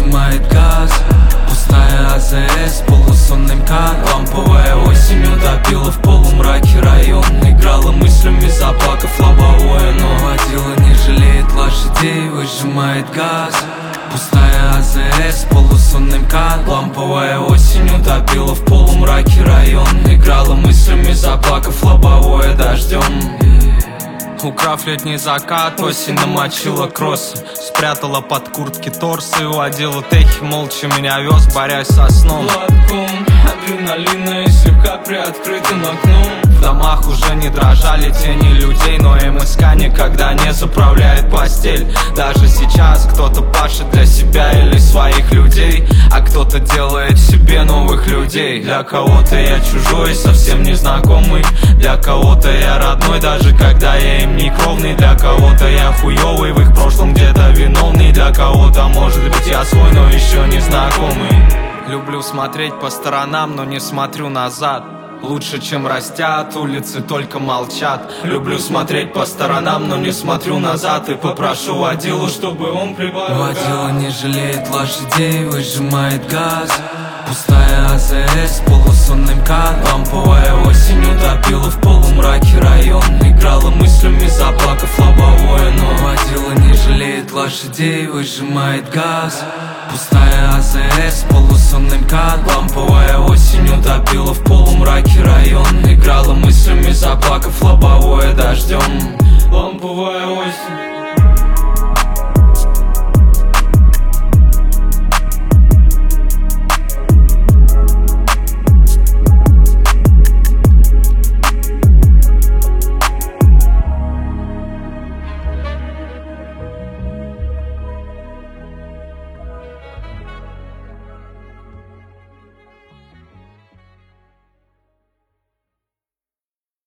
выжимает газ. Пустая АЗС, полусонный МКАД. Ламповая осень утопила в полумраке район. Играла мыслями, заплакав лобовое, но водила не жалеет лошадей, выжимает газ. Пустая АЗС, полусонный МКАД. Ламповая осень утопила в полумраке район. Играла мыслями, заплакав лобовое дождем. Украв летний закат, осень намочила кроссы. Спрятала под куртки торсы, уводила техи, молча меня вез, борясь со сном. Лотком адреналина и слегка приоткрытым окном. В домах уже не дрожали тени людей, но МСК никогда не заправляет постель. Даже сейчас кто-то пашет для себя или своих людей, а кто-то делает себе новых людей. Для кого-то я чужой, совсем незнакомый. Для кого-то я родной, даже когда я им не кровный. Для кого-то я хуёвый, в их прошлом где-то виновный. Для кого-то, может быть, я свой, но еще не знакомый. Люблю смотреть по сторонам, но не смотрю назад. Лучше, чем растят, улицы только молчат. Люблю смотреть по сторонам, но не смотрю назад. И попрошу водилу, чтобы он прибавил. Водила не жалеет лошадей, выжимает газ. Пустая АЗС, полусонный МКАД. Ламповая осень утопила в полумраке район. Играла мыслями, заплакав лобовое, но водила не жалеет лошадей, выжимает газ. Пустая АЗС, полусонный МКАД. Ламповая осень утопила в полумраке район. Играла мыслями, заплакав лобовое дождем. Ламповая осень.